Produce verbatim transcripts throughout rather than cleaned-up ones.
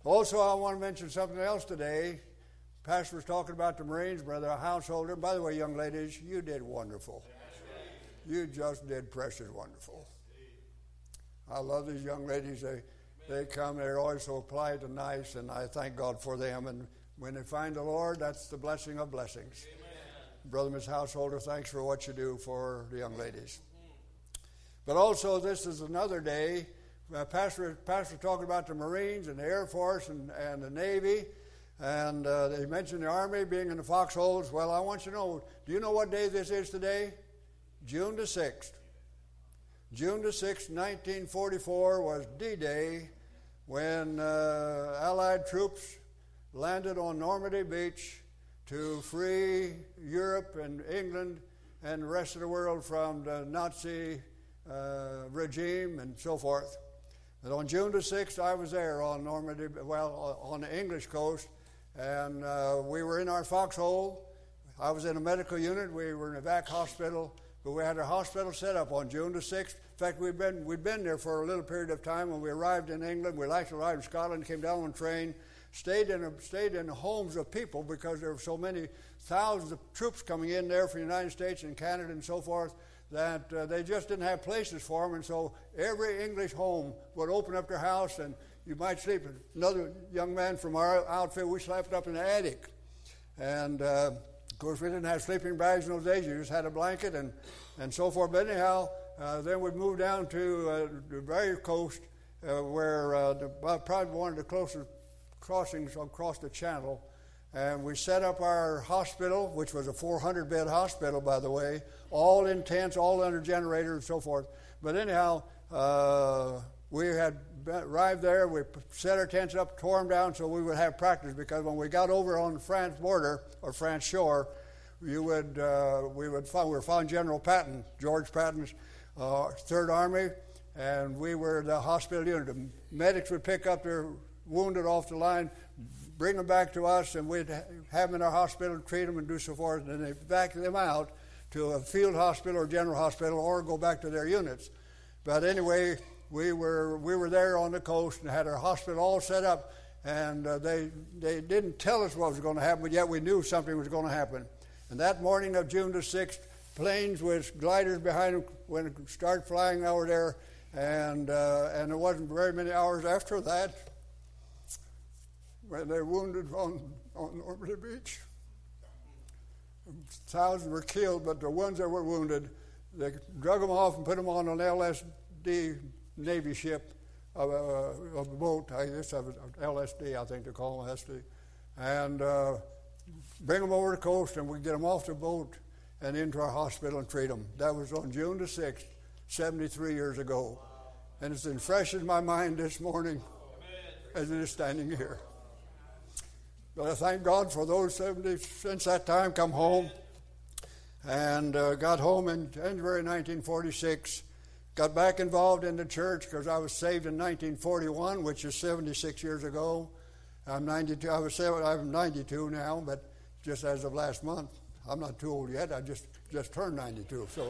Also, I want to mention something else today. Pastor was talking about the Marines, Brother Householder. By the way, young ladies, you did wonderful. You just did precious wonderful. I love these young ladies. They they come, they're always so polite and nice, and I thank God for them. And when they find the Lord, that's the blessing of blessings. Amen. Brother Miss Householder, thanks for what you do for the young ladies. But also, this is another day. Uh, Pastor Pastor talking about the Marines and the Air Force and, and the Navy. And uh, they mentioned the Army being in the foxholes. Well, I want you to know, do you know what day this is today? June the sixth. June the sixth, nineteen forty-four was D-Day, when uh, Allied troops landed on Normandy Beach to free Europe and England and the rest of the world from the Nazi uh, regime and so forth. And on June the sixth, I was there on Normandy, well, on the English coast, and uh, we were in our foxhole. I was in a medical unit. We were in a vac hospital, but we had a hospital set up on June the sixth. In fact, we'd been we'd been there for a little period of time. When we arrived in England, we actually arrived in Scotland, came down on a train, stayed in a, stayed in the homes of people because there were so many thousands of troops coming in there from the United States and Canada and so forth that uh, they just didn't have places for them. And so every English home would open up their house, and you might sleep. Another young man from our outfit, we slept up in the attic. And, uh, of course, we didn't have sleeping bags in those days. You just had a blanket and, and so forth. But anyhow, uh, then we'd move down to uh, the very coast uh, where uh, the, probably one of the closest crossings across the channel. And we set up our hospital, which was a four hundred bed hospital, by the way, all in tents, all under generators and so forth. But anyhow, uh, we had arrived there. We set our tents up, tore them down so we would have practice, because when we got over on the France border or France shore, you would uh, we would find, we were following General Patton, George Patton's uh, Third Army, and we were the hospital unit. The medics would pick up their wounded off the line, bring them back to us, and we'd have them in our hospital, treat them, and do so forth, and then they'd back them out to a field hospital or general hospital or go back to their units. But anyway, we were we were there on the coast and had our hospital all set up, and uh, they they didn't tell us what was going to happen, but yet we knew something was going to happen. And that morning of June the sixth, planes with gliders behind them when it started flying over there, and uh, and it wasn't very many hours after that when they wounded on, on Normandy Beach. Thousands were killed, but the ones that were wounded, they drug them off and put them on an L S D Navy ship, of a, a boat, I guess that was L S D, I think they call them L S D, and uh, bring them over the coast, and we get them off the boat and into our hospital and treat them. That was on June the sixth, seventy-three years ago. And it's been fresh in my mind this morning as it is standing here. But I thank God for those seventy since that time come home, and uh, got home in January nineteen forty-six. Got back involved in the church because I was saved in nineteen forty-one, which is seventy-six years ago. I'm ninety-two. I was seven, I'm ninety-two now, but just as of last month, I'm not too old yet. I just just turned ninety-two. So,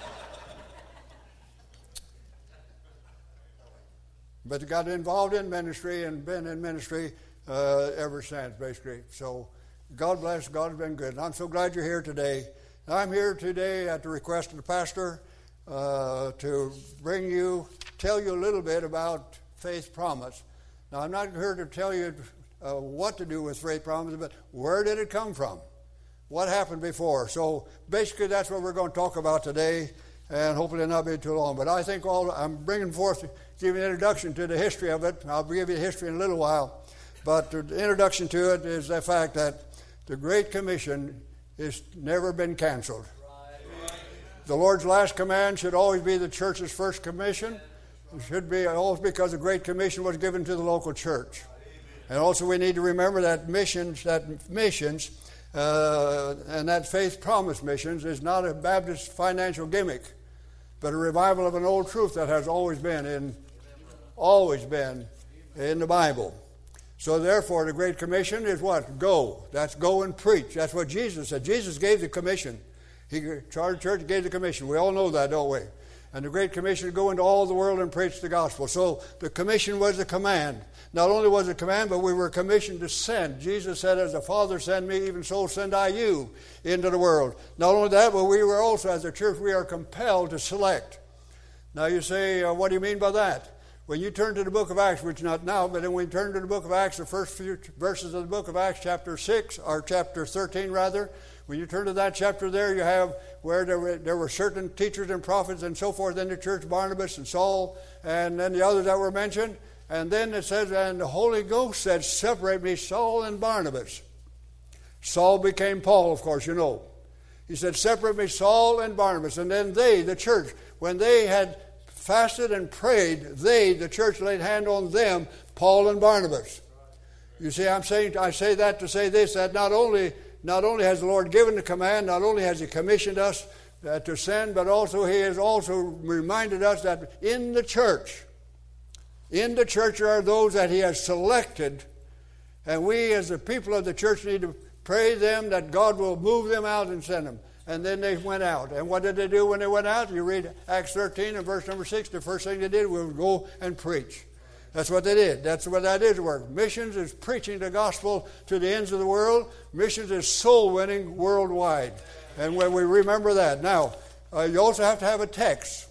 but got involved in ministry and been in ministry Uh, ever since, basically. So God bless. God has been good. And I'm so glad you're here today. I'm here today at the request of the pastor uh, to bring you, tell you a little bit about Faith Promise. Now, I'm not here to tell you uh, what to do with Faith Promise, but where did it come from? What happened before? So basically that's what we're going to talk about today, and hopefully not be too long. But I think all I'm bringing forth, give you an introduction to the history of it. I'll give you the history in a little while. But the introduction to it is the fact that the Great Commission has never been canceled. The Lord's last command should always be the church's first commission. It should be always, because the Great Commission was given to the local church. And also we need to remember that missions, that missions, uh, and that Faith Promise missions is not a Baptist financial gimmick, but a revival of an old truth that has always been in, always been in the Bible. So therefore, the Great Commission is what? Go. That's go and preach. That's what Jesus said. Jesus gave the commission. He charged the church, gave the commission. We all know that, don't we? And the Great Commission to go into all the world and preach the gospel. So the commission was a command. Not only was it a command, but we were commissioned to send. Jesus said, as the Father sent me, even so send I you into the world. Not only that, but we were also, as a church, we are compelled to select. Now you say, uh, what do you mean by that? When you turn to the book of Acts, which not now, but then when you turn to the book of Acts, the first few verses of the book of Acts, chapter six, or chapter thirteen rather, when you turn to that chapter there, you have where there were, there were certain teachers and prophets and so forth in the church, Barnabas and Saul, and then the others that were mentioned. And then it says, and the Holy Ghost said, separate me, Saul and Barnabas. Saul became Paul, of course, you know. He said, separate me, Saul and Barnabas. And then they, the church, when they had fasted and prayed, they, the church, laid hand on them, Paul and Barnabas. You see, I'm saying, I say that to say this, that not only, not only has the Lord given the command, not only has He commissioned us uh, to send, but also He has also reminded us that in the church, in the church are those that He has selected, and we as the people of the church need to pray them that God will move them out and send them. And then they went out. And what did they do when they went out? You read Acts thirteen and verse number six. The first thing they did was go and preach. That's what they did. That's what that is work. Missions is preaching the gospel to the ends of the world. Missions is soul winning worldwide. And when we remember that. Now, uh, you also have to have a text.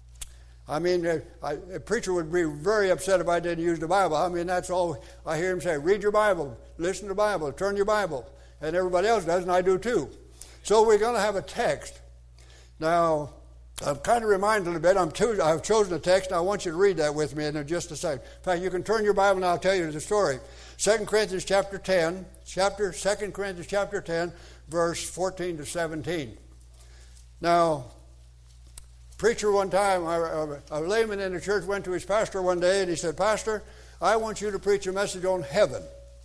I mean, uh, I, a preacher would be very upset if I didn't use the Bible. I mean, that's all I hear him say. Read your Bible. Listen to the Bible. Turn your Bible. And everybody else does, and I do too. So we're going to have a text. Now, I'm kind of reminded a little bit. I'm too, I've chosen a text, and I want you to read that with me in just a second. In fact, you can turn your Bible, and I'll tell you the story. Second Corinthians chapter ten, chapter Second Corinthians chapter ten, verse fourteen to seventeen. Now, preacher one time, a, a layman in the church went to his pastor one day, and he said, Pastor, I want you to preach a message on heaven.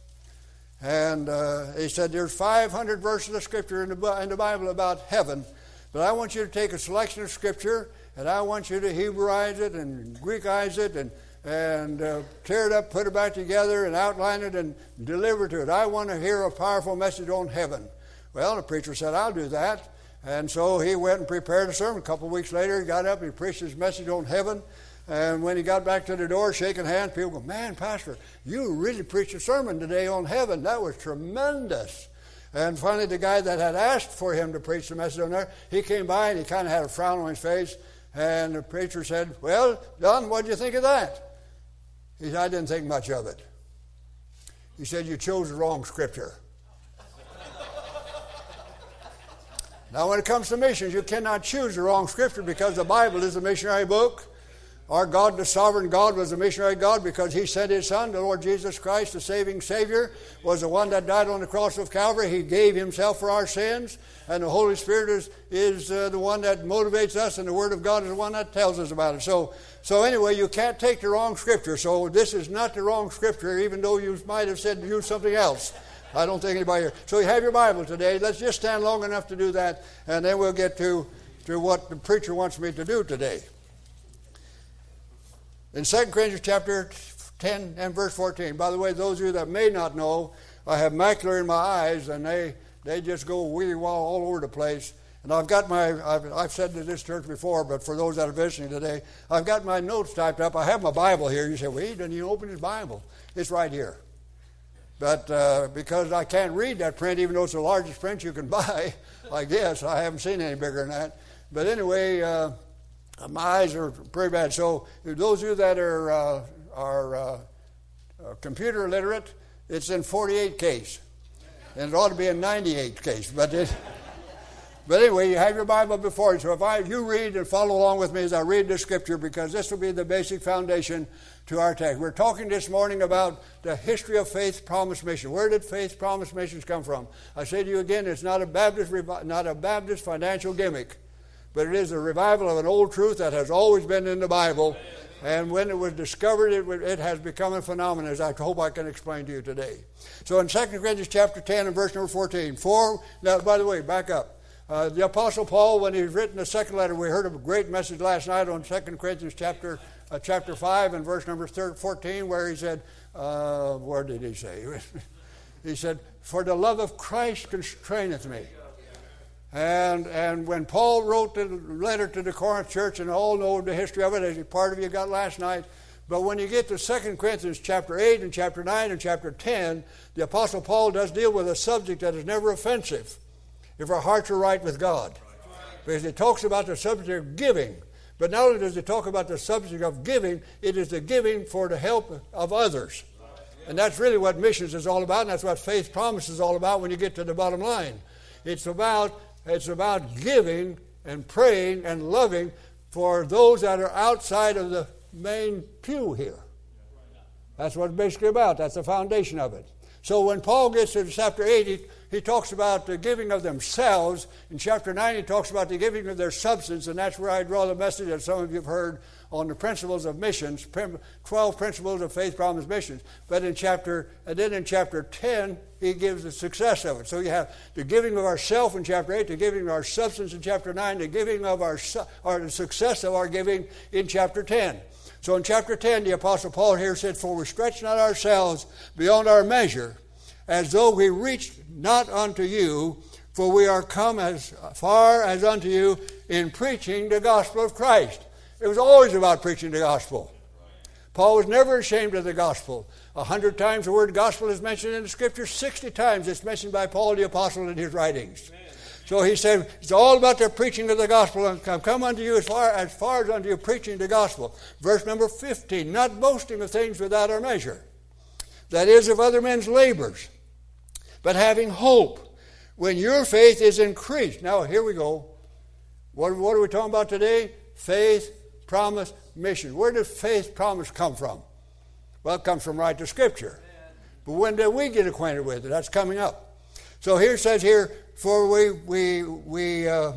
And uh, he said, there's five hundred verses of Scripture in the, in the Bible about heaven, but I want you to take a selection of Scripture, and I want you to Hebraize it and Greekize it and, and uh, tear it up, put it back together, and outline it and deliver to it. I want to hear a powerful message on heaven. Well, the preacher said, I'll do that. And so he went and prepared a sermon. A couple of weeks later, he got up and he preached his message on heaven. And when he got back to the door, shaking hands, people go, man, Pastor, you really preached a sermon today on heaven. That was tremendous. And finally, the guy that had asked for him to preach the message on there, he came by and he kind of had a frown on his face. And the preacher said, well, Don, what did you think of that? He said, I didn't think much of it. He said, you chose the wrong Scripture. Now, when it comes to missions, you cannot choose the wrong Scripture because the Bible is a missionary book. Our God, the sovereign God, was a missionary God because He sent His Son, the Lord Jesus Christ, the saving Savior, was the one that died on the cross of Calvary. He gave Himself for our sins, and the Holy Spirit is, is uh, the one that motivates us, and the Word of God is the one that tells us about it. So, so anyway, you can't take the wrong Scripture. So this is not the wrong Scripture, even though you might have said use something else. I don't think anybody here. So you have your Bible today. Let's just stand long enough to do that, and then we'll get to, to what the preacher wants me to do today. In Second Corinthians chapter ten and verse fourteen, by the way, those of you that may not know, I have macula in my eyes, and they, they just go wee wah all over the place. And I've got my, I've, I've said to this church before, but for those that are visiting today, I've got my notes typed up. I have my Bible here. You say, well, he didn't even open his Bible. It's right here. But uh, because I can't read that print, even though it's the largest print you can buy, I guess. I haven't seen any bigger than that. But anyway, uh, my eyes are pretty bad. So those of you that are, uh, are uh, uh, computer literate, it's in forty-eight case. And it ought to be in ninety-eight case. But it, but anyway, you have your Bible before you. So if I, you read and follow along with me as I read the Scripture, because this will be the basic foundation to our text. We're talking this morning about the history of Faith Promise Mission. Where did Faith Promise Missions come from? I say to you again, it's not a Baptist, not a Baptist financial gimmick, but it is a revival of an old truth that has always been in the Bible. And when it was discovered, it, it has become a phenomenon, as I hope I can explain to you today. So in Second Corinthians chapter ten and verse number fourteen, for, now, by the way, back up. Uh, the Apostle Paul, when he's written the second letter, we heard a great message last night on Second Corinthians chapter uh, chapter five and verse number fourteen, where he said, uh, where did he say? He said, for the love of Christ constraineth me. And and when Paul wrote the letter to the Corinth church, and all know the history of it, as part of you got last night, but when you get to Second Corinthians chapter eight and chapter nine and chapter ten, the Apostle Paul does deal with a subject that is never offensive if our hearts are right with God. Because it talks about the subject of giving. But not only does it talk about the subject of giving, it is the giving for the help of others. And that's really what missions is all about, and that's what faith promise is all about when you get to the bottom line. It's about It's about giving and praying and loving for those that are outside of the main pew here. That's what it's basically about. That's the foundation of it. So when Paul gets to chapter eight, he, he talks about the giving of themselves. In chapter nine, he talks about the giving of their substance, and that's where I draw the message that some of you have heard on the principles of missions, twelve principles of faith, promise, missions. But in chapter, and then in chapter ten, he gives the success of it. So you have the giving of ourself in chapter eight, the giving of our substance in chapter nine, the giving of our, or the success of our giving in chapter ten. So in chapter ten, the Apostle Paul here said, "For we stretch not ourselves beyond our measure, as though we reached not unto you, for we are come as far as unto you in preaching the gospel of Christ." It was always about preaching the gospel. Paul was never ashamed of the gospel. A hundred times the word gospel is mentioned in the Scripture. Sixty times it's mentioned by Paul the Apostle in his writings. Amen. So he said, it's all about the preaching of the gospel. And come, come unto you as far, as far as unto you preaching the gospel. Verse number fifteen, not boasting of things without our measure. That is, of other men's labors. But having hope when your faith is increased. Now, here we go. What, what are we talking about today? Faith, promise, mission. Where does faith, promise come from? Well, it comes from right to Scripture. But when did we get acquainted with it? That's coming up. So here it says here, for we, we, we uh,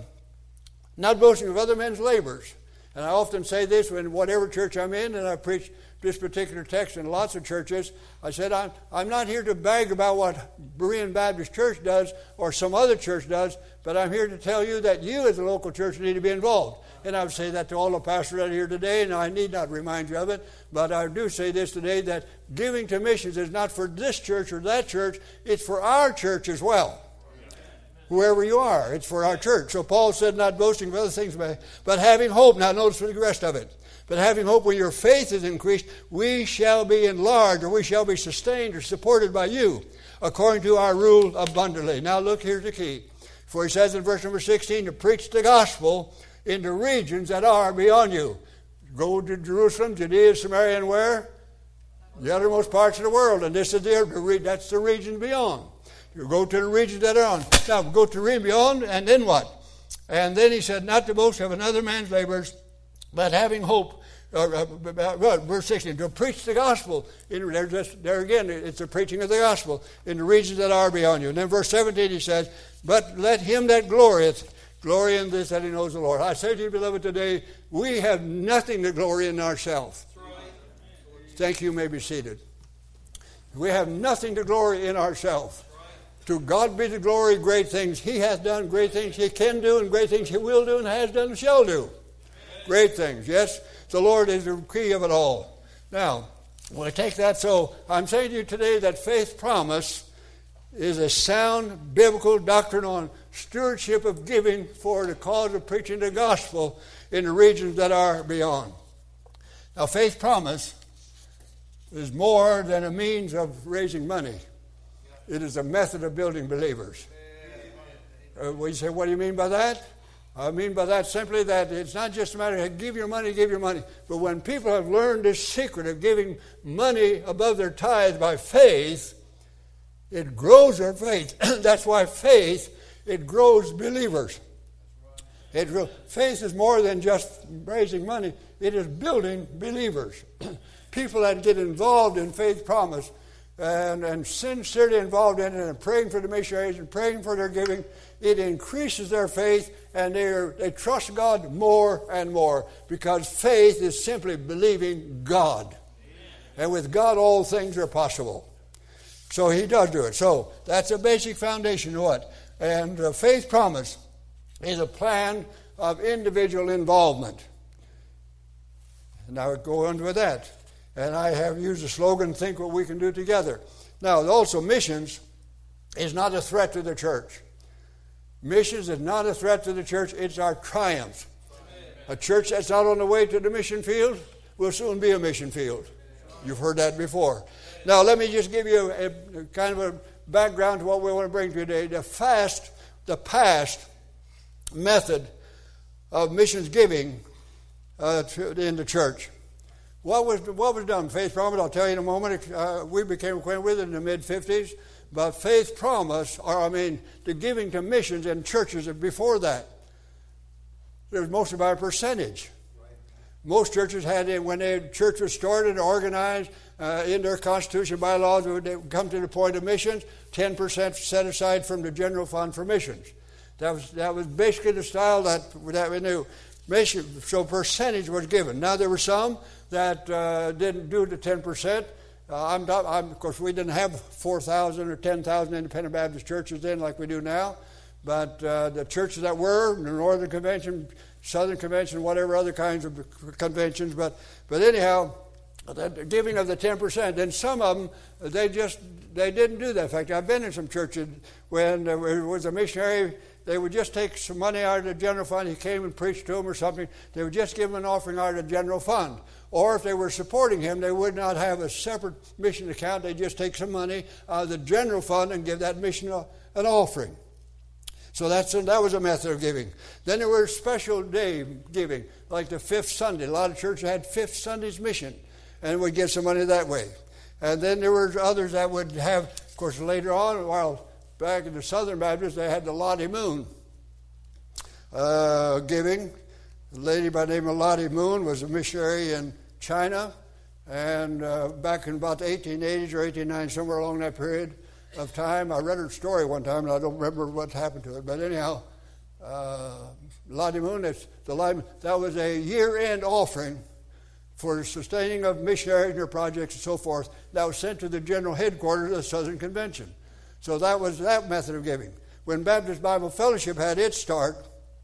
not boasting of other men's labors. And I often say this in whatever church I'm in, and I preach this particular text in lots of churches. I said, I'm, I'm not here to brag about what Berean Baptist Church does or some other church does, but I'm here to tell you that you as a local church need to be involved. And I would say that to all the pastors out here today, and I need not remind you of it, but I do say this today, that giving to missions is not for this church or that church, it's for our church as well. Whoever you are, it's for our church. So Paul said, not boasting of other things, but having hope. Now notice the rest of it. But having hope when your faith is increased, we shall be enlarged, or we shall be sustained or supported by you, according to our rule abundantly. Now look, here's the key. For he says in verse number sixteen, to preach the gospel in the regions that are beyond you. Go to Jerusalem, Judea, Samaria, and where? The uttermost parts of the world. And this is the, that's the region beyond. You go to the regions that are on. Now, go to the region beyond, and then what? And then he said, not to boast of another man's labors, but having hope. Uh, uh, verse sixteen, to preach the gospel. In, there, just, there again, it's the preaching of the gospel in the regions that are beyond you. And then verse seventeen, he says, but let him that glorieth glory in this, that he knows the Lord. I say to you, beloved, today, we have nothing to glory in ourselves. Thank you. You may be seated. We have nothing to glory in ourselves. To God be the glory, great things He hath done, great things He can do, and great things He will do, and has done, and shall do. Great things, yes. The Lord is the key of it all. Now, when I take that, so I'm saying to you today that faith promise is a sound biblical doctrine on stewardship of giving for the cause of preaching the gospel in the regions that are beyond. Now, faith promise is more than a means of raising money. It is a method of building believers. Uh, we say, what do you mean by that? I mean by that simply that it's not just a matter of give your money, give your money. But when people have learned this secret of giving money above their tithe by faith, it grows their faith. That's why faith, it grows believers. It grows. Faith is more than just raising money. It is building believers. People that get involved in faith promise and, and sincerely involved in it and praying for the missionaries and praying for their giving, it increases their faith, and they are, they trust God more and more, because faith is simply believing God. Amen. And with God all things are possible. So He does do it. So that's a basic foundation of what? And uh, faith promise is a plan of individual involvement. And I would go on with that. And I have used the slogan, think what we can do together. Now, also missions is not a threat to the church. Missions is not a threat to the church, it's our triumph. A church that's not on the way to the mission field will soon be a mission field. You've heard that before. Now, let me just give you a, a kind of a background to what we want to bring today. The fast, the past method of missions giving uh, to, in the church. What was what was done? Faith Promise, I'll tell you in a moment. Uh, we became acquainted with it in the mid-fifties. But Faith Promise, or I mean, the giving to missions in churches before that, it was mostly by a percentage. Most churches had it when the church was started and organized uh, in their constitution bylaws. When they would come to the point of missions, ten percent set aside from the general fund for missions. That was that was basically the style that that we knew. Mission, so percentage was given. Now there were some that uh, didn't do the ten percent. Uh, I'm, I'm, of course, we didn't have four thousand or ten thousand independent Baptist churches then like we do now. But uh, the churches that were, the Northern Convention, Southern Convention, whatever other kinds of conventions. But but anyhow, the giving of the ten percent. Then some of them, they just, they didn't do that. In fact, I've been in some churches when there was a missionary, they would just take some money out of the general fund. He came and preached to them or something. They would just give him an offering out of the general fund. Or if they were supporting him, they would not have a separate mission account. They'd just take some money out of the general fund and give that mission an offering. So that's a, that was a method of giving. Then there were special day giving, like the fifth Sunday. A lot of churches had fifth Sunday's mission, and would get some money that way. And then there were others that would have, of course, later on, while back in the Southern Baptists, they had the Lottie Moon uh, giving. A lady by the name of Lottie Moon was a missionary in China, and uh, back in about the eighteen eighties or eighteen nineties, somewhere along that period of time, I read her story one time, and I don't remember what happened to it. But anyhow, uh, Lottie Moon, that's the Lottie, that was a year-end offering for the sustaining of missionaries and their projects and so forth. That was sent to the general headquarters of the Southern Convention. So that was that method of giving. When Baptist Bible Fellowship had its start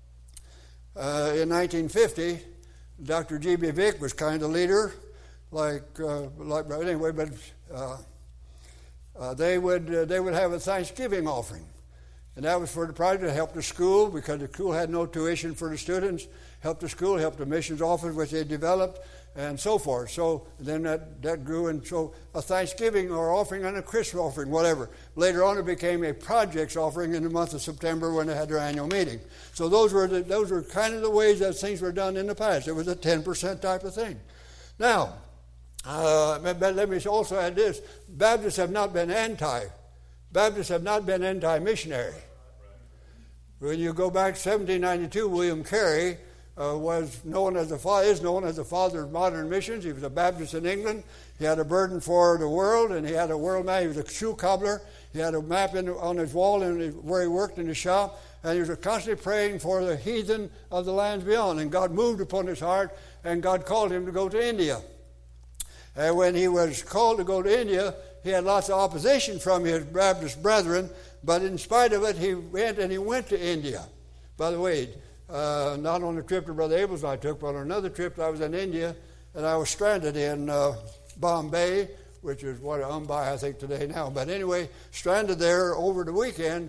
uh, in nineteen fifty, Doctor G B Vick was kind of leader, like uh, like anyway. But uh, uh, they would uh, they would have a Thanksgiving offering, and that was for the project to help the school because the school had no tuition for the students. Help the school, help the missions office which they developed, and so forth. So then that, that grew, and so a Thanksgiving or offering and a Christmas offering, whatever. Later on, it became a projects offering in the month of September when they had their annual meeting. So those were the, those were kind of the ways that things were done in the past. It was a ten percent type of thing. Now, uh, but let me also add this: Baptists have not been anti. Baptists have not been anti-missionary. When you go back to seventeen ninety-two, William Carey Uh, was known as the father, is known as the father of modern missions. He was a Baptist in England. He had a burden for the world, and he had a world map. He was a shoe cobbler. He had a map in, on his wall in, where he worked in the shop, and he was constantly praying for the heathen of the lands beyond. And God moved upon his heart, and God called him to go to India. And when he was called to go to India, he had lots of opposition from his Baptist brethren, but in spite of it, he went and he went to India. By the way, Uh, not on the trip that Brother Abels and I took, but on another trip I was in India, and I was stranded in uh, Bombay, which is what Mumbai I think today now. But anyway, stranded there over the weekend,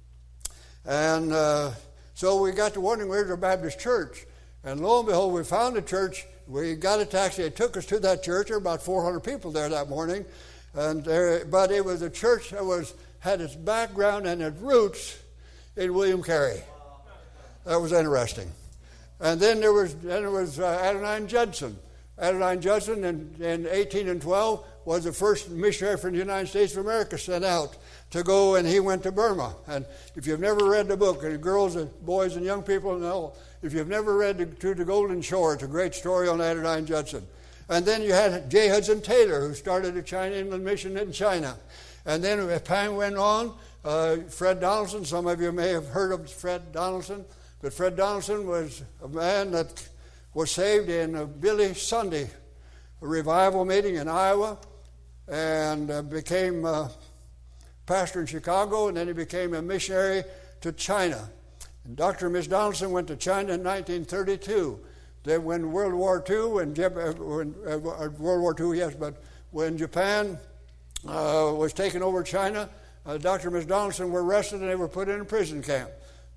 and uh, so we got to wondering where's our Baptist church, and lo and behold, we found a church. We got a taxi. It took us to that church. There were about four hundred people there that morning, and there, but it was a church that was had its background and its roots in William Carey. That was interesting. And then there was then there was uh, Adoniram Judson. Adoniram Judson in, in eighteen and twelve was the first missionary from the United States of America sent out to go, and he went to Burma. And if you've never read the book, and girls and boys and young people know, if you've never read the, To the Golden Shore, it's a great story on Adoniram Judson. And then you had J. Hudson Taylor, who started a China Inland Mission in China. And then as time went on, uh, Fred Donaldson, some of you may have heard of Fred Donaldson, but Fred Donaldson was a man that was saved in a Billy Sunday revival meeting in Iowa, and uh, became a pastor in Chicago, and then he became a missionary to China. And Doctor and Miss Donaldson went to China in nineteen thirty-two. Then when World War Two, when, Jap- when uh, World War Two, yes, but when Japan uh, was taking over China, uh, Doctor and Miss Donaldson were arrested and they were put in a prison camp.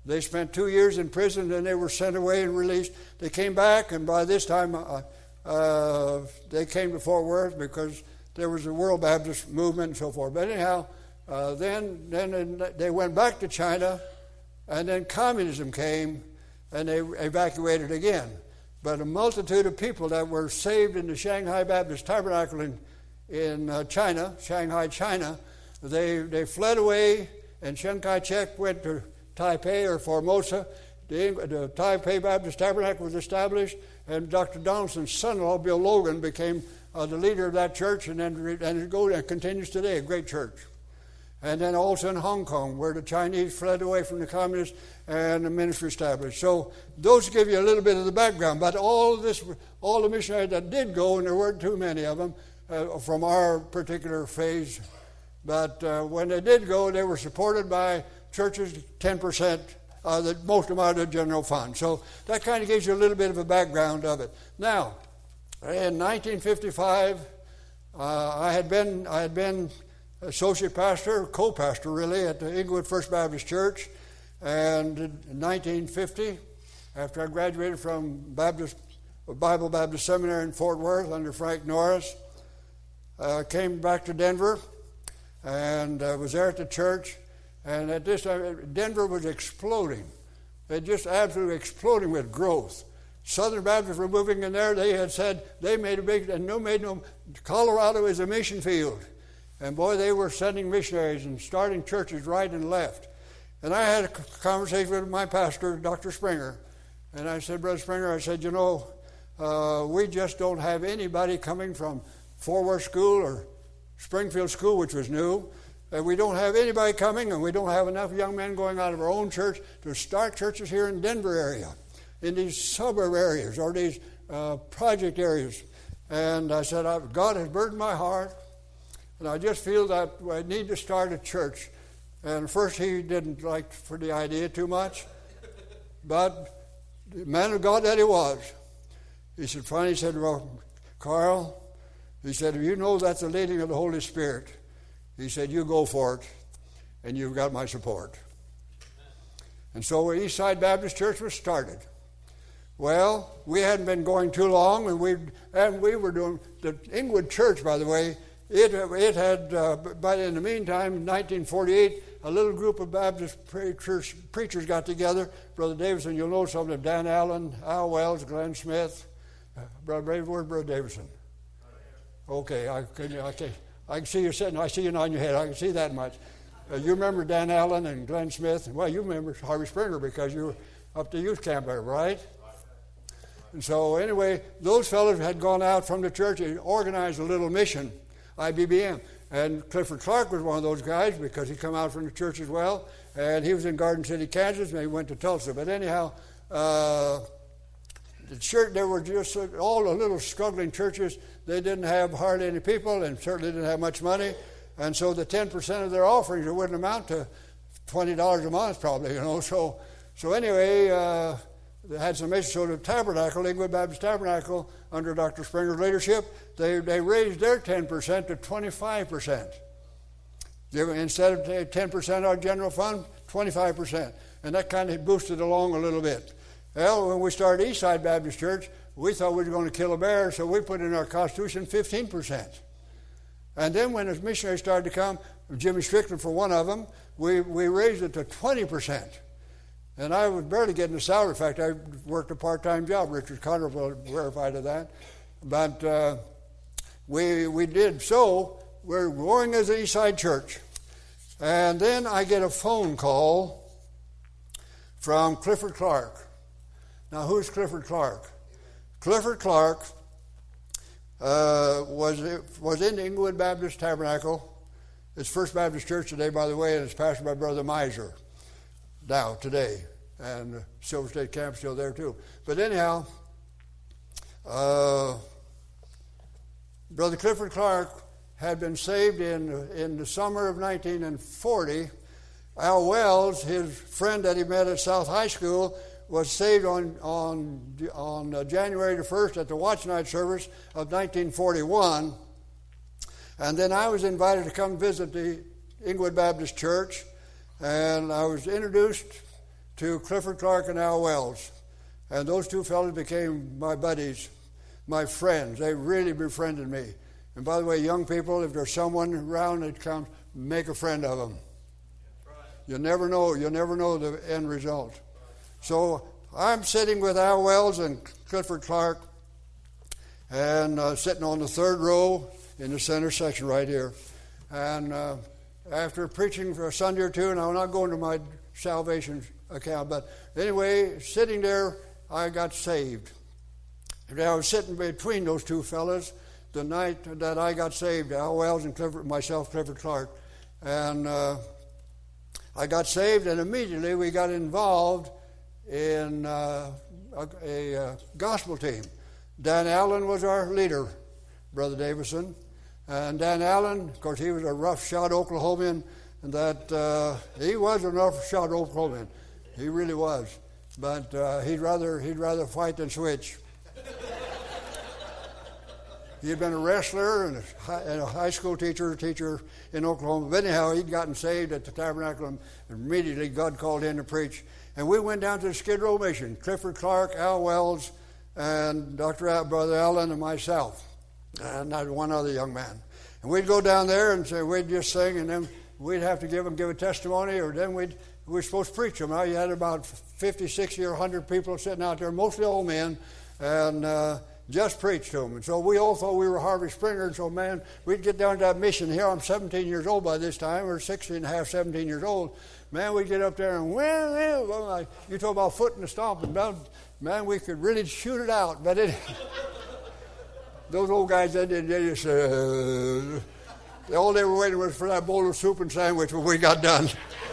They spent two years in prison, then they were sent away and released. They came back, and by this time uh, uh, they came to Fort Worth because there was a World Baptist movement and so forth. But anyhow, uh, then, then they went back to China, and then communism came, and they evacuated again. But a multitude of people that were saved in the Shanghai Baptist Tabernacle in, in uh, China, Shanghai, China, they, they fled away, and Chiang Kai-shek went to Taipei or Formosa. The, the Taipei Baptist Tabernacle was established, and Doctor Donaldson's son-in-law, Bill Logan, became uh, the leader of that church, and then and it goes and continues today, a great church. And then also in Hong Kong, where the Chinese fled away from the communists and the ministry established. So those give you a little bit of the background. But all this, all the missionaries that did go, and there weren't too many of them uh, from our particular phase, but uh, when they did go, they were supported by churches, ten percent, uh, the, most of them out of the general fund. So that kind of gives you a little bit of a background of it. Now, in nineteen fifty-five, uh, I had been I had been associate pastor, co-pastor really, at the Inglewood First Baptist Church, and in nineteen fifty, after I graduated from Baptist Bible Baptist Seminary in Fort Worth under Frank Norris, I uh, came back to Denver, and uh, was there at the church. And at this time, Denver was exploding. It just absolutely exploding with growth. Southern Baptists were moving in there. They had said they made a big, and no made no. Colorado is a mission field, and boy, they were sending missionaries and starting churches right and left. And I had a conversation with my pastor, Doctor Springer, and I said, Brother Springer, I said, you know, uh, we just don't have anybody coming from Fort Worth School or Springfield School, which was new. Uh, we don't have anybody coming, and we don't have enough young men going out of our own church to start churches here in Denver area, in these suburb areas or these uh, project areas. And I said, God has burdened my heart, and I just feel that I need to start a church. And first he didn't like for the idea too much, but the man of God that he was, he said, finally he said, well, Carl, he said, you know that's the leading of the Holy Spirit. He said, you go for it, and you've got my support. And so Eastside Baptist Church was started. Well, we hadn't been going too long, and we and we were doing, the Inglewood Church, by the way, it, it had, uh, but in the meantime, in nineteen forty-eight, a little group of Baptist preachers, preachers got together. Brother Davison, you'll know some of them, Dan Allen, Al Wells, Glenn Smith. Uh, Brother Brave, where's Brother Davison? Okay, I can, I can, I can see you sitting, I see you nodding your head, I can see that much. Uh, you remember Dan Allen and Glenn Smith? Well, you remember Harvey Springer because you were up to youth camp there, right? And so anyway, those fellows had gone out from the church and organized a little mission, I B B M. And Clifford Clark was one of those guys because he come out from the church as well. And he was in Garden City, Kansas, and he went to Tulsa. But anyhow, uh, the church, there were just all the little struggling churches. They didn't have hardly any people and certainly didn't have much money. And so the ten percent of their offerings, it wouldn't amount to twenty dollars a month probably, you know. So so anyway, uh, they had some issues. So the Tabernacle, Inglewood Baptist Tabernacle, under Doctor Springer's leadership, they, they raised their ten percent to twenty-five percent. They were, instead of ten percent of our general fund, twenty-five percent. And that kind of boosted along a little bit. Well, when we started Eastside Baptist Church, we thought we were going to kill a bear, so we put in our constitution fifteen percent. And then when the missionaries started to come, Jimmy Strickland for one of them, we, we raised it to twenty percent. And I was barely getting a salary. In fact, I worked a part-time job. Richard Conner will verify to that. But uh, we we did so. We're growing as an Eastside Church. And then I get a phone call from Clifford Clark. Now, who's Clifford Clark? Clifford Clark uh, was was in the Inglewood Baptist Tabernacle. It's First Baptist Church today, by the way, and it's pastored by Brother Miser now, today. And the Silver State Camp's still there, too. But anyhow, uh, Brother Clifford Clark had been saved in, in the summer of nineteen forty. Al Wells, his friend that he met at South High School, was saved on on on uh, January the first at the Watch Night service of nineteen forty-one. And then I was invited to come visit the Inglewood Baptist Church, and I was introduced to Clifford Clark and Al Wells. And those two fellows became my buddies, my friends. They really befriended me. And by the way, young people, if there's someone around that comes, make a friend of them. You never know. You'll never know the end result. So I'm sitting with Al Wells and Clifford Clark, and uh, sitting on the third row in the center section right here. And uh, after preaching for a Sunday or two, and I'm not going to my salvation account, but anyway, sitting there, I got saved. And I was sitting between those two fellas the night that I got saved, Al Wells and Clifford, myself, Clifford Clark. And uh, I got saved, and immediately we got involved in uh, a, a, a gospel team. Dan Allen was our leader, Brother Davison. And Dan Allen, of course, he was a rough-shot Oklahomian, and that uh, he was a rough-shot Oklahomian. He really was. But uh, he'd rather he'd rather fight than switch. He had been a wrestler and a, high, and a high school teacher, teacher in Oklahoma. But anyhow, he'd gotten saved at the Tabernacle, and immediately God called in to preach. And we went down to the Skid Row Mission, Clifford Clark, Al Wells, and Doctor Al, Brother Allen, and myself, and one other young man. And we'd go down there and say, we'd just sing, and then we'd have to give them, give a testimony, or then we'd, we were supposed to preach them. Now you had about fifty, sixty, or one hundred people sitting out there, mostly old men, and uh, just preach to them. And so we all thought we were Harvey Springer, and so, man, we'd get down to that mission. Here I'm seventeen years old by this time, or sixteen and a half, seventeen years old. Man, we'd get up there and, well, well, well you talk about footing and stomping. Man, we could really shoot it out. But it, those old guys, they, they just, uh, all they were waiting was for that bowl of soup and sandwich when we got done.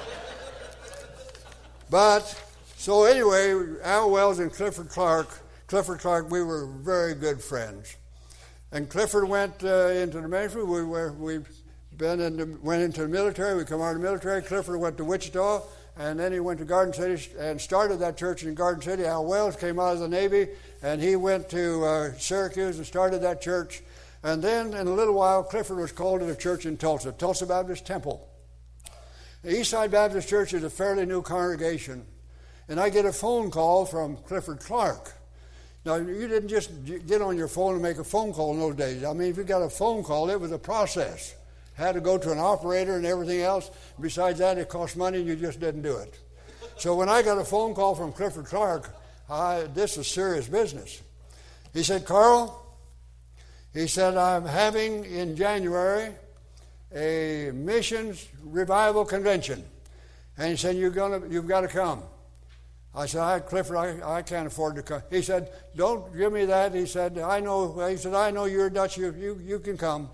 But, so anyway, Al Wells and Clifford Clark, Clifford Clark, we were very good friends. And Clifford went uh, into the ministry. We were, we been in the, went into the military. We come out of the military. Clifford went to Wichita, and then he went to Garden City and started that church in Garden City. Al Wells came out of the Navy, and he went to uh, Syracuse and started that church. And then, in a little while, Clifford was called to the church in Tulsa, Tulsa Baptist Temple. The Eastside Baptist Church is a fairly new congregation, and I get a phone call from Clifford Clark. Now, you didn't just get on your phone and make a phone call in those days. I mean, if you got a phone call, it was a process. Had to go to an operator and everything else. Besides that, it cost money, and you just didn't do it. So when I got a phone call from Clifford Clark, I, this is serious business. He said, Carl, he said, I'm having in January a missions revival convention. And he said, You're gonna, you've got to come. I said, I, Clifford, I, I can't afford to come. He said, don't give me that. He said, I know, he said, I know you're Dutch, you, you, you can come.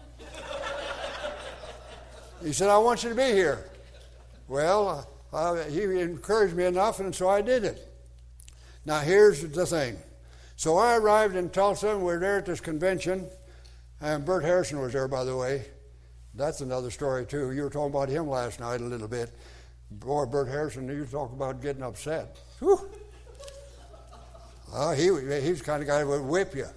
He said, I want you to be here. Well, uh, he encouraged me enough, and so I did it. Now, here's the thing. So I arrived in Tulsa, and we were there at this convention, and Bert Harrison was there, by the way. That's another story, too. You were talking about him last night a little bit. Boy, Bert Harrison, you talk about getting upset. Whew. Uh, he, he's the kind of guy that would whip you.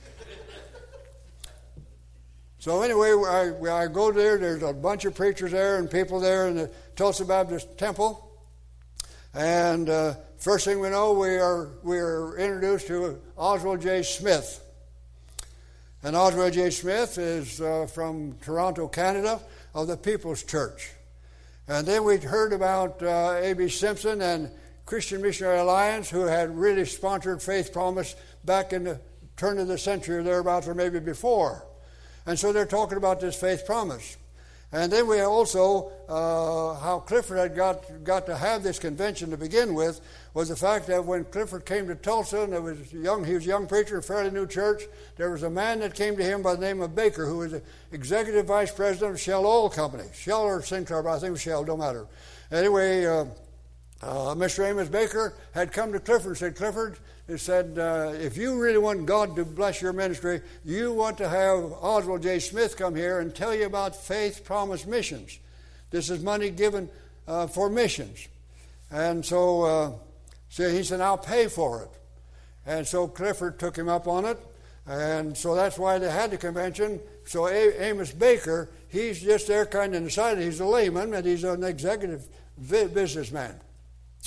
So anyway, I, I go there. There's a bunch of preachers there and people there in the Tulsa Baptist Temple. And uh, first thing we know, we are we are introduced to Oswald J. Smith. And Oswald J. Smith is uh, from Toronto, Canada, of the People's Church. And then we heard about uh, A B Simpson and Christian Missionary Alliance, who had really sponsored Faith Promise back in the turn of the century or thereabouts, or maybe before. And so they're talking about this Faith Promise. And then we also, uh, how Clifford had got, got to have this convention to begin with, was the fact that when Clifford came to Tulsa, and there was young, he was a young preacher, a fairly new church, there was a man that came to him by the name of Baker, who was the executive vice president of Shell Oil Company. Shell or Sinclair, but I think it was Shell, don't matter. Anyway, uh, uh, Mister Amos Baker had come to Clifford and said, Clifford, he said, uh, if you really want God to bless your ministry, you want to have Oswald J. Smith come here and tell you about Faith Promise Missions. This is money given uh, for missions. And so, uh, so he said, I'll pay for it. And so Clifford took him up on it. And so that's why they had the convention. So a- Amos Baker, he's just there kind of on the side. He's a layman, and he's an executive businessman.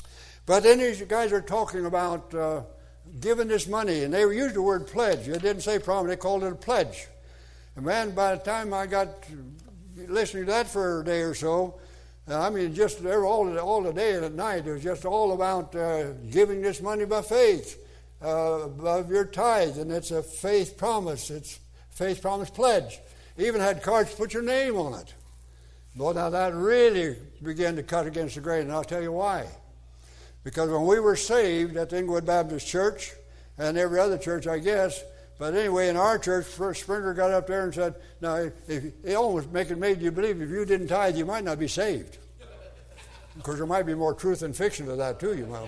But then these guys are talking about uh, giving this money, and they used the word pledge. They didn't say promise, they called it a pledge. And man, by the time I got listening to that for a day or so, uh, I mean, just all the, all the day and at night, it was just all about uh, giving this money by faith, uh, of your tithe, and it's a faith promise. It's faith promise pledge. Even had cards, put your name on it. Well, now that really began to cut against the grain, and I'll tell you why. Because when we were saved at the Inglewood Baptist Church, and every other church, I guess, but anyway, in our church, First Springer got up there and said, now, if, it almost make it made you believe if you didn't tithe, you might not be saved. Because there might be more truth than fiction to that, too, you know.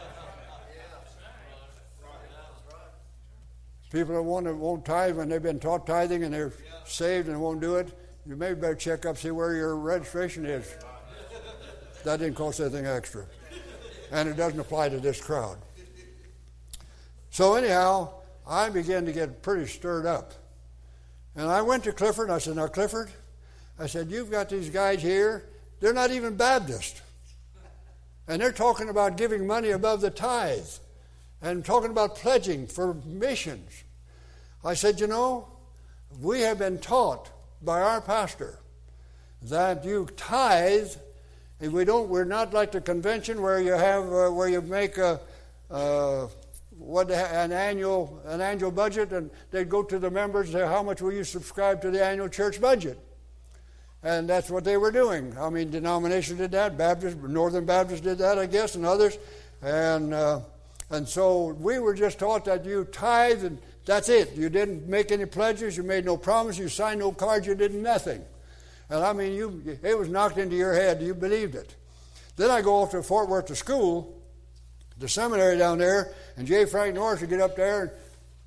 People that won't, won't tithe when they've been taught tithing and they're saved and won't do it, you maybe better check up, see where your registration is. That didn't cost anything extra. And it doesn't apply to this crowd. So anyhow, I began to get pretty stirred up. And I went to Clifford and I said, now Clifford, I said, you've got these guys here, they're not even Baptist. And they're talking about giving money above the tithe and talking about pledging for missions. I said, you know, we have been taught by our pastor that you tithe. If we don't, we're not like the convention where you have uh, where you make a uh, what an annual an annual budget, and they go to the members and say, how much will you subscribe to the annual church budget? And that's what they were doing. I mean, denominations did that. Baptist, Northern Baptists did that, I guess, and others. And uh, and so we were just taught that you tithe, and that's it. You didn't make any pledges. You made no promise. You signed no cards. You did nothing. And I mean, you it was knocked into your head. You believed it. Then I go off to Fort Worth to school, the seminary down there, and J. Frank Norris would get up there and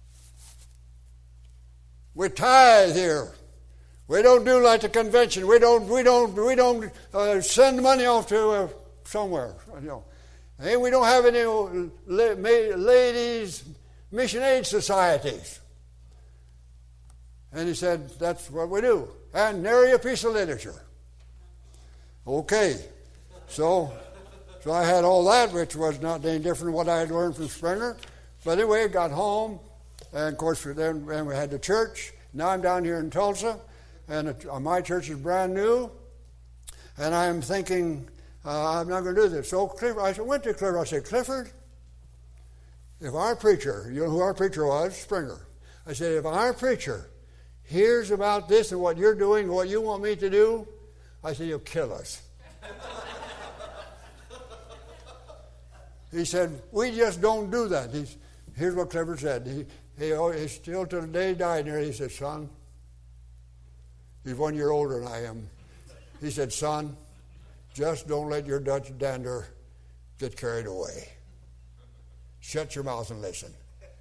we tithe here. We don't do like the convention. We don't. We don't. We don't uh, send money off to uh, somewhere. You know, and we don't have any ladies mission aid societies. And he said, "That's what we do." And nary a piece of literature. Okay, so so I had all that, which was not any different than what I had learned from Springer. But anyway, I got home, and of course, then and we had the church. Now I'm down here in Tulsa. And it, uh, my church is brand new, and I'm thinking, uh, I'm not going to do this. So Clifford, I went to Clifford. I said, Clifford, if our preacher, you know who our preacher was? Springer. I said, if our preacher hears about this and what you're doing and what you want me to do, I said, he'll kill us. He said, we just don't do that. He's, here's what Clifford said. He, he, he still to the day he died here, he said, son, he's one year older than I am. He said, son, just don't let your Dutch dander get carried away. Shut your mouth and listen.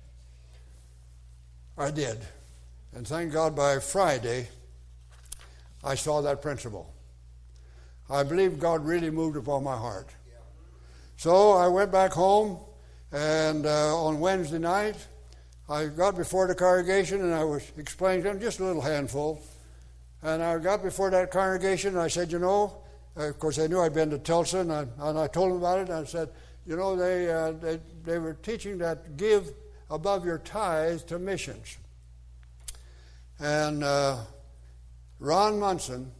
I did. And thank God by Friday, I saw that principle. I believe God really moved upon my heart. So I went back home, and uh, on Wednesday night, I got before the congregation, and I was explaining to them just a little handful. And I got before that congregation, and I said, you know, uh, of course, they knew I'd been to Tulsa, and I, and I told them about it, and I said, you know, they, uh, they, they were teaching that give above your tithe to missions. And uh, Ron Munson,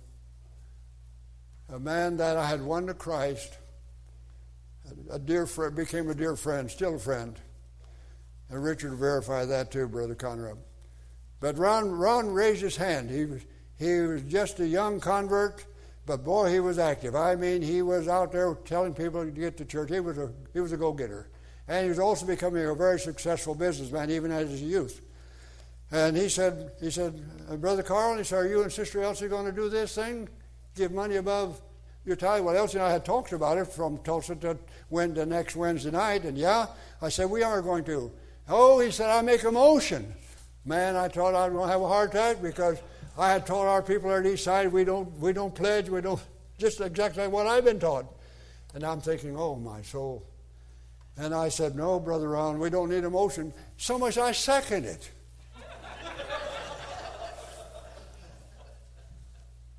a man that I had won to Christ, a dear friend, became a dear friend, still a friend. And Richard will verify that too, Brother Conrad. But Ron, Ron raised his hand. He was He was just a young convert, but boy, he was active. I mean, he was out there telling people to get to church. He was a he was a go-getter. And he was also becoming a very successful businessman, even as a youth. And he said, he said, Brother Carl, he said, are you and Sister Elsie going to do this thing? Give money above your tithe? Well, Elsie and I had talked about it from Tulsa to when the next Wednesday night. And yeah, I said, we are going to. Oh, he said, I make a motion. Man, I thought I was going to have a heart attack because I had taught our people on the east side, we don't we don't pledge, we don't, just exactly what I've been taught. And I'm thinking, oh, my soul. And I said, no, Brother Ron, we don't need a motion. So much I second it.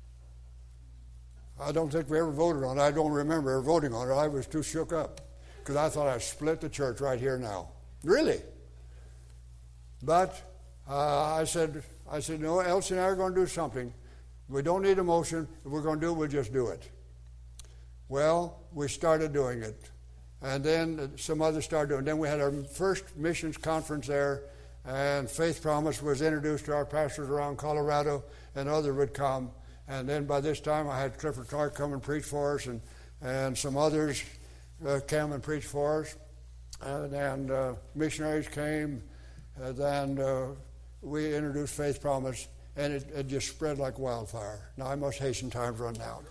I don't think we ever voted on it. I don't remember ever voting on it. I was too shook up. because I thought I'd split the church right here now. Really. But uh, I said, I said, no, Elsie and I are going to do something. We don't need a motion. If we're going to do it, we'll just do it. Well, we started doing it. And then some others started doing it. Then we had our first missions conference there, and Faith Promise was introduced to our pastors around Colorado, and others would come. And then by this time, I had Clifford Clark come and preach for us, and, and some others uh, came and preached for us. And, and uh, missionaries came, and then uh, we introduced Faith Promise, and it, it just spread like wildfire. Now, I must hasten time's run down.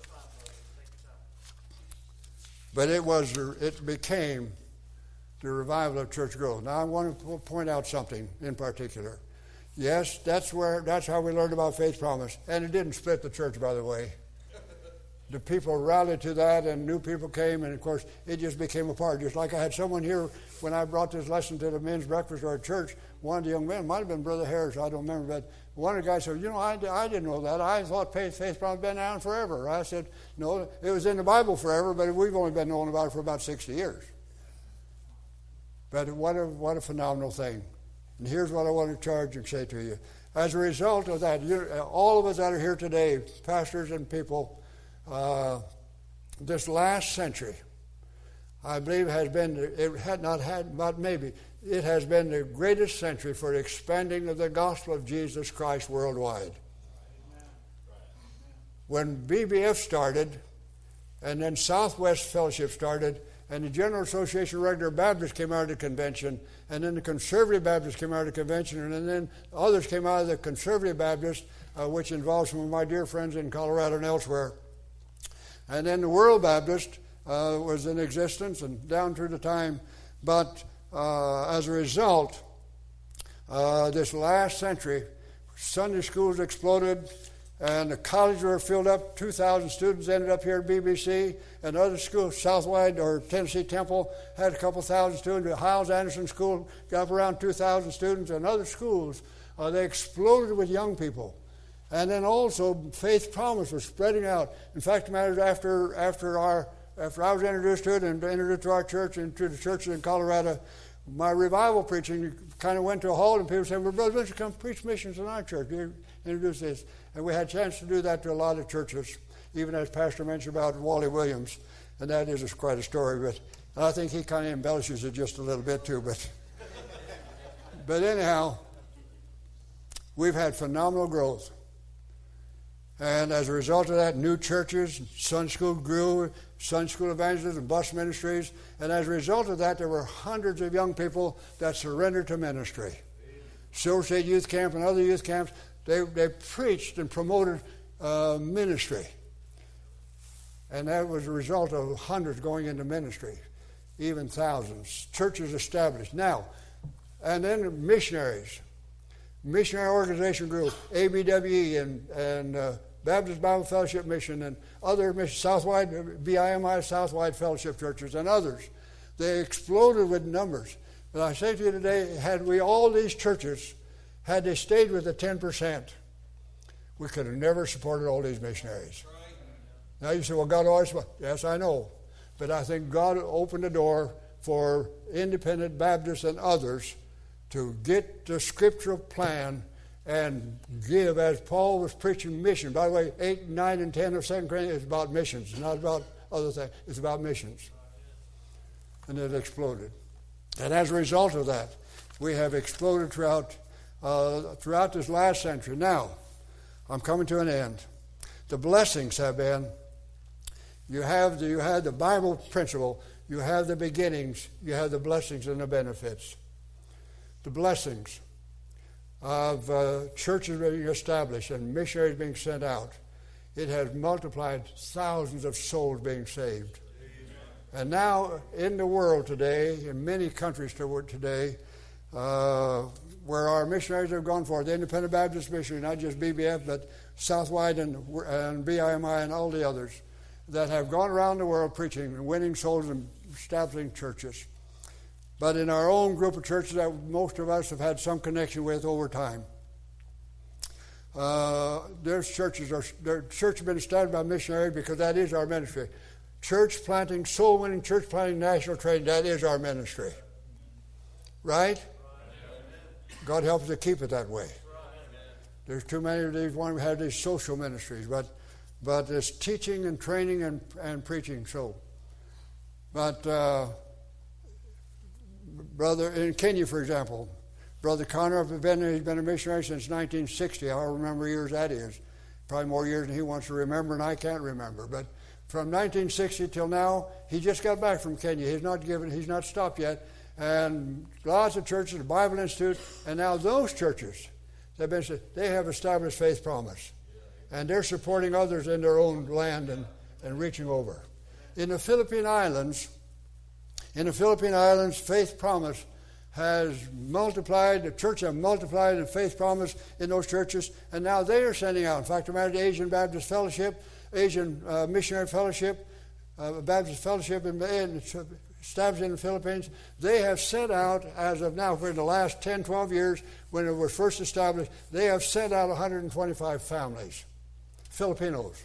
But it was, it became the revival of church growth. Now, I want to point out something in particular. Yes, that's where, that's how we learned about Faith Promise. And it didn't split the church, by the way. The people rallied to that, and new people came, and of course, it just became a part. Just like I had someone here when I brought this lesson to the men's breakfast or at church, one of the young men, might have been Brother Harris, I don't remember, but one of the guys said, you know, I, I didn't know that. I thought Faith, Faith Promise had been around forever. I said, no, it was in the Bible forever, but we've only been knowing about it for about sixty years. But what a, what a phenomenal thing. And here's what I want to charge and say to you. As a result of that, you, all of us that are here today, pastors and people, uh, this last century, I believe has been, it had not had, not maybe, it has been the greatest century for expanding of the gospel of Jesus Christ worldwide. When B B F started, and then Southwest Fellowship started, and the General Association of Regular Baptists came out of the convention, and then the Conservative Baptists came out of the convention, and then others came out of the Conservative Baptists, uh, which involves some of my dear friends in Colorado and elsewhere. And then the World Baptist uh, was in existence and down through the time. But uh, as a result, uh, this last century, Sunday schools exploded, and the colleges were filled up. two thousand students ended up here at B B C, and other schools, Southwide or Tennessee Temple, had a couple thousand students. The Hiles Anderson School got up around two thousand students, and other schools, uh, they exploded with young people. And then also, Faith Promise was spreading out. In fact, the matter is, after after our after I was introduced to it and introduced to our church and to the churches in Colorado, my revival preaching kind of went to a halt, and people said, "Well, Brother Vincent, come preach missions in our church. You introduce this." And we had a chance to do that to a lot of churches, even as Pastor mentioned about Wally Williams, and that is quite a story. But I think he kind of embellishes it just a little bit too. But but anyhow, we've had phenomenal growth. And as a result of that, new churches, Sunday school grew, Sunday school evangelism, bus ministries. And as a result of that, there were hundreds of young people that surrendered to ministry. Silver State Youth Camp and other youth camps, they, they preached and promoted uh, ministry. And that was a result of hundreds going into ministry, even thousands. Churches established. Now, and then missionaries. Missionary organization grew, A B W E and, and uh, Baptist Bible Fellowship Mission and other missions, Southwide, B I M I, Southwide Fellowship churches and others. They exploded with numbers. But I say to you today, had we all these churches, had they stayed with the ten percent, we could have never supported all these missionaries. Now you say, well, God always, yes, I know. But I think God opened the door for independent Baptists and others to get the scriptural plan and give, as Paul was preaching mission. By the way, eight, nine, and ten of Second Corinthians is about missions, not about other things. It's about missions. And it exploded. And as a result of that, we have exploded throughout uh, throughout this last century. Now, I'm coming to an end. The blessings have been, you have the, you have the Bible principle, you have the beginnings, you have the blessings and the benefits. The blessings of uh, churches being established and missionaries being sent out, it has multiplied thousands of souls being saved. Amen. And now in the world today, in many countries today, uh, where our missionaries have gone forth, the Independent Baptist Missionary, not just B B F, but Southwide and, and B I M I and all the others, that have gone around the world preaching and winning souls and establishing churches. But in our own group of churches that most of us have had some connection with over time, uh, there's churches are there churches have been established by missionaries because that is our ministry. church planting, soul winning, church planting, national training. That is our ministry. Right? God help us to keep it that way. There's too many of these, one we have these social ministries, but but it's teaching and training and, and preaching. So, but uh, brother in Kenya, for example, Brother Connor, I've been, he's been a missionary since nineteen sixty. I don't remember years that is. Probably more years than he wants to remember, and I can't remember. But from nineteen sixty till now, he just got back from Kenya. He's not given, he's not stopped yet. And lots of churches, the Bible Institute, and now those churches, they've been, they have established Faith Promise. And they're supporting others in their own land and, and reaching over. In the Philippine Islands, in the Philippine Islands, Faith Promise has multiplied, the church has multiplied in Faith Promise in those churches, and now they are sending out. In fact, I'm at the Asian Baptist Fellowship, Asian uh, Missionary Fellowship, uh, Baptist Fellowship in, in established in the Philippines. They have sent out, as of now, for the last ten, twelve years, when it was first established, they have sent out one hundred twenty-five families, Filipinos.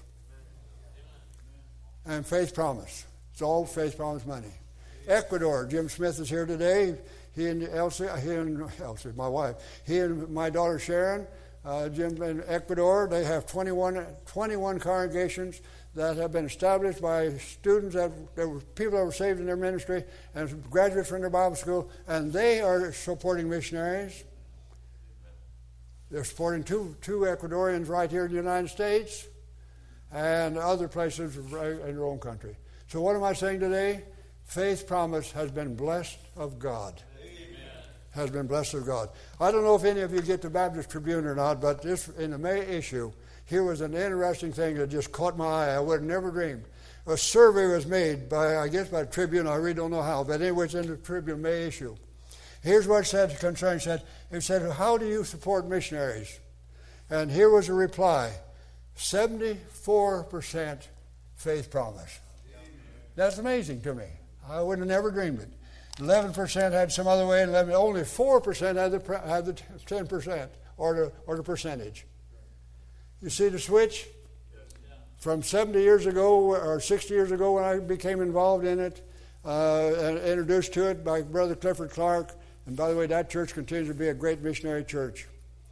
And Faith Promise. It's all Faith Promise money. Ecuador, Jim Smith is here today. He and Elsie, he and Elsie, my wife, he and my daughter Sharon, uh, Jim in Ecuador, they have twenty-one, twenty-one congregations that have been established by students that, that were people that were saved in their ministry and graduates from their Bible school, and they are supporting missionaries. They're supporting two two Ecuadorians right here in the United States and other places in their own country. So what am I saying today? Faith Promise has been blessed of God. Has been blessed of God. I don't know if any of you get the Baptist Tribune or not, but this in the May issue, here was an interesting thing that just caught my eye. I would have never dreamed. A survey was made by, I guess, by the Tribune. I really don't know how, but anyway, it's in the Tribune May issue. Here's what it said concerning said. It said, "How do you support missionaries?" And here was a reply: seventy-four percent Faith Promise. That's amazing to me. I would have never dreamed it. Eleven percent had some other way, and eleven, only four percent had the had the ten percent or the or the percentage. You see the switch from seventy years ago or sixty years ago when I became involved in it, uh, and introduced to it by Brother Clifford Clark. And by the way, that church continues to be a great missionary church.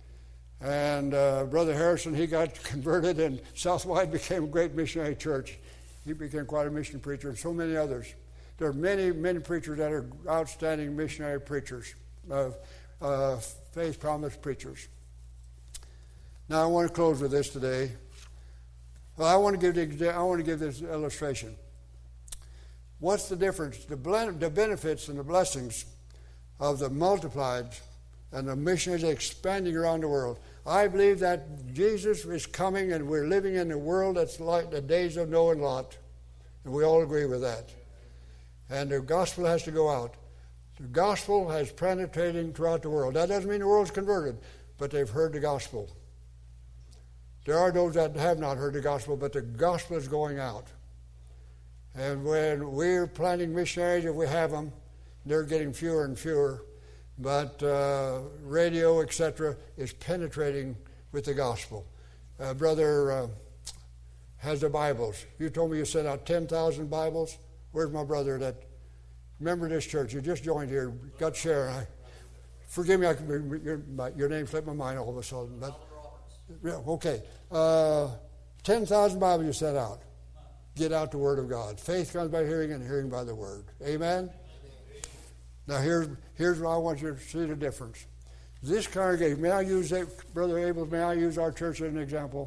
And uh, Brother Harrison, he got converted, and Southwide became a great missionary church. He became quite a mission preacher, and so many others. There are many, many preachers that are outstanding missionary preachers, uh, uh, Faith Promise preachers. Now I want to close with this today. Well, I want to give the, I want to give this illustration. What's the difference? The, blend, the benefits and the blessings of the multiplied and the missionaries expanding around the world. I believe that Jesus is coming, and we're living in a world that's like the days of Noah and Lot, and we all agree with that. And the gospel has to go out. The gospel has penetrating throughout the world. That doesn't mean the world's converted, but they've heard the gospel. There are those that have not heard the gospel, but the gospel is going out. And when we're planting missionaries, if we have them, they're getting fewer and fewer. But uh, radio, et cetera, is penetrating with the gospel. Uh, brother uh, has the Bibles. You told me you sent out ten thousand Bibles. Where's my brother that member of this church? You just joined here. Got share. I, forgive me, I, your, my, your name slipped my mind all of a sudden. But yeah, okay. Uh, ten thousand Bibles you sent out. Get out the Word of God. Faith comes by hearing, and hearing by the Word. Amen? Now here's here's what I want you to see the difference. This congregation, may I use, Brother Abel, may I use our church as an example?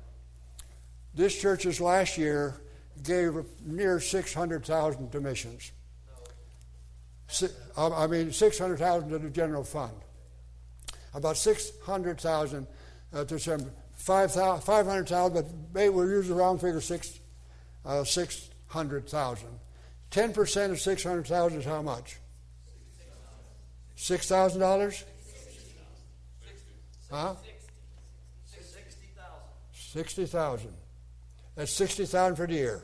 This church this last year gave near six hundred thousand to missions. I mean, six hundred thousand to the general fund. About six hundred thousand uh, to some five hundred thousand, but we'll use the round figure six, uh, six hundred thousand. Ten percent of six hundred thousand is how much? Six thousand dollars? Huh? Sixty thousand. That's sixty thousand for the year.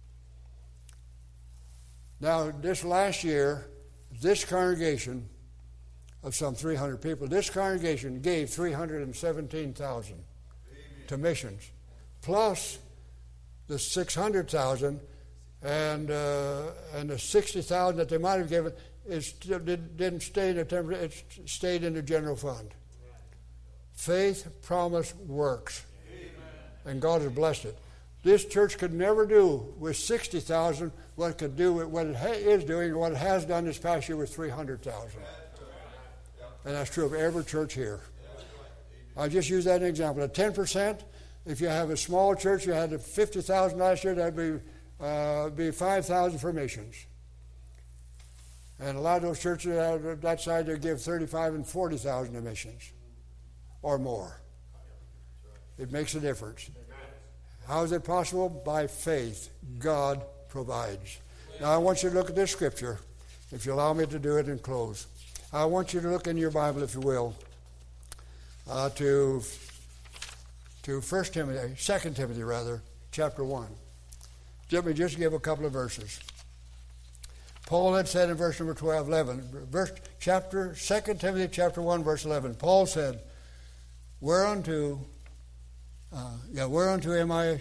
Now, this last year, this congregation of some three hundred people, this congregation gave three hundred seventeen thousand to missions, plus the six hundred thousand, and uh, and the sixty thousand that they might have given is still did, didn't stay in the temple; it stayed in the general fund. Faith, promise, works, Amen. And God has blessed it. This church could never do with sixty thousand what it could do with what it ha- is doing, and what it has done this past year with three hundred thousand. And that's true of every church here. I just use that as an example. At ten percent, if you have a small church, you had fifty thousand last year, that'd be uh, be five thousand for missions. And a lot of those churches on that side, they give thirty-five and forty thousand to missions or more. It makes a difference. How is it possible? By faith. God provides. Now I want you to look at this scripture, if you allow me to do it and close. I want you to look in your Bible, if you will, uh, to to First Timothy, Second Timothy rather, chapter one. Let me just give a couple of verses. Paul had said in verse number twelve, eleven, verse chapter Second Timothy chapter one, verse eleven. Paul said, "Whereunto, uh, yeah, whereunto am I?"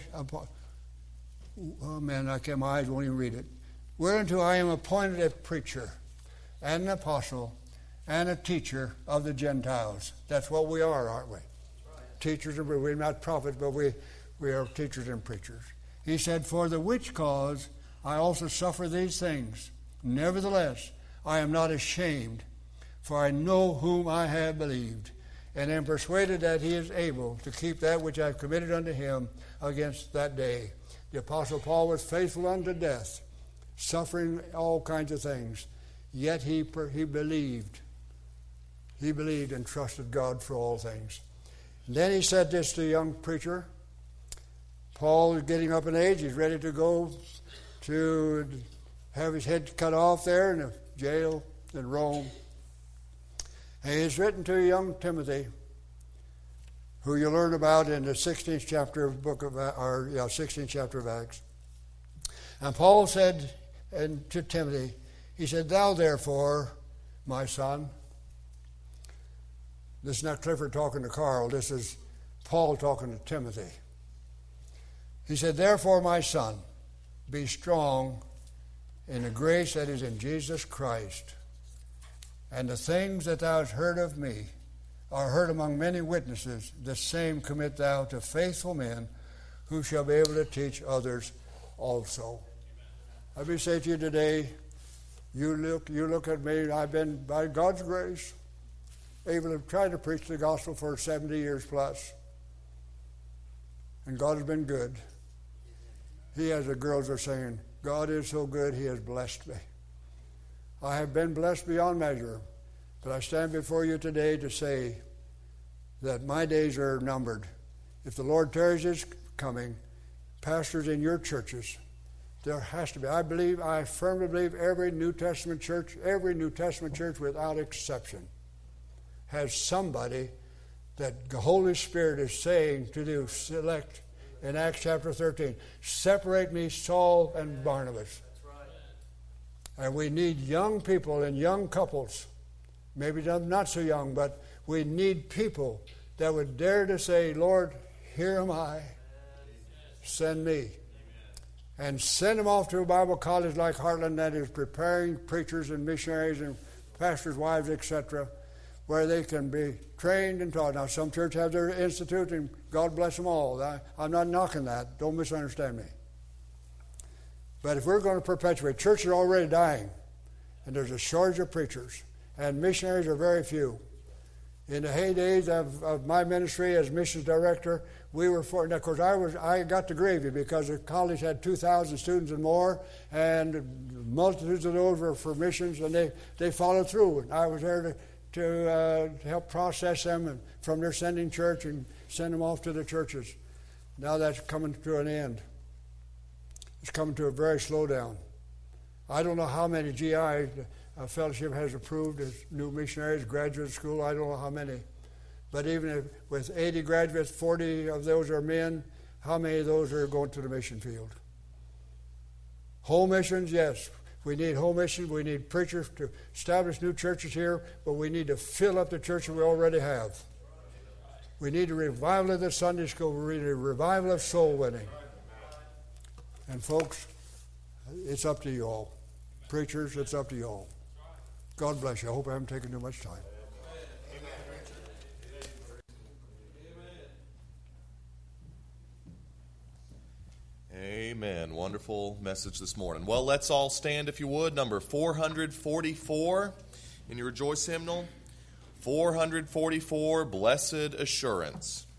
Oh man, I can't. My eyes won't even read it. Whereunto I am appointed a preacher, and an apostle, and a teacher of the Gentiles. That's what we are, aren't we? Right. Teachers, we're not prophets, but we we are teachers and preachers. He said, "For the which cause I also suffer these things. Nevertheless, I am not ashamed, for I know whom I have believed, and am persuaded that he is able to keep that which I have committed unto him against that day." The Apostle Paul was faithful unto death, suffering all kinds of things, yet he he believed. He believed and trusted God for all things. And then he said this to a young preacher. Paul is getting up in age. He's ready to go to have his head cut off there in a jail in Rome. And he's written to young Timothy, who you learn about in the sixteenth chapter of the book of or yeah, sixteenth chapter of Acts. And Paul said and to Timothy, he said, "Thou therefore, my son." This is not Clifford talking to Carl. This is Paul talking to Timothy. He said, "Therefore, my son, be strong in the grace that is in Jesus Christ. And the things that thou hast heard of me are heard among many witnesses. The same commit thou to faithful men who shall be able to teach others also." Let me say to you today, you look, you look at me, I've been, by God's grace, able to try to preach the gospel for seventy years plus. And God has been good. He, as the girls are saying, God is so good, he has blessed me. I have been blessed beyond measure. But I stand before you today to say that my days are numbered. If the Lord tarries his coming, pastors in your churches, there has to be. I believe, I firmly believe every New Testament church, every New Testament church without exception, has somebody that the Holy Spirit is saying to do, select in Acts chapter thirteen, separate me, Saul and Barnabas. That's right. And we need young people and young couples, maybe not so young, but we need people that would dare to say, "Lord, here am I, send me." And send them off to a Bible college like Heartland that is preparing preachers and missionaries and pastors' wives, et cetera, where they can be trained and taught. Now, some churches have their institute, and God bless them all. I, I'm not knocking that. Don't misunderstand me. But if we're going to perpetuate, churches are already dying, and there's a shortage of preachers, and missionaries are very few. In the heydays of, of my ministry as missions director, we were for. And of course, I was I got the gravy because the college had two thousand students and more, and multitudes of those were for missions, and they, they followed through. And I was there to to, uh, to help process them and from their sending church and send them off to the churches. Now that's coming to an end. It's coming to a very slow down. I don't know how many G I uh, fellowship has approved as new missionaries, graduate school. I don't know how many. But even if, with eighty graduates, forty of those are men, how many of those are going to the mission field? Home missions, yes. We need home missions. We need preachers to establish new churches here, but we need to fill up the church that we already have. We need a revival of the Sunday school. We need a revival of soul winning. And folks, It's up to you all. Preachers, it's up to you all. God bless you. I hope I haven't taken too much time. Amen. Wonderful message this morning. Well, let's all stand, if you would. Number four forty-four in your Rejoice hymnal. four forty-four, Blessed Assurance.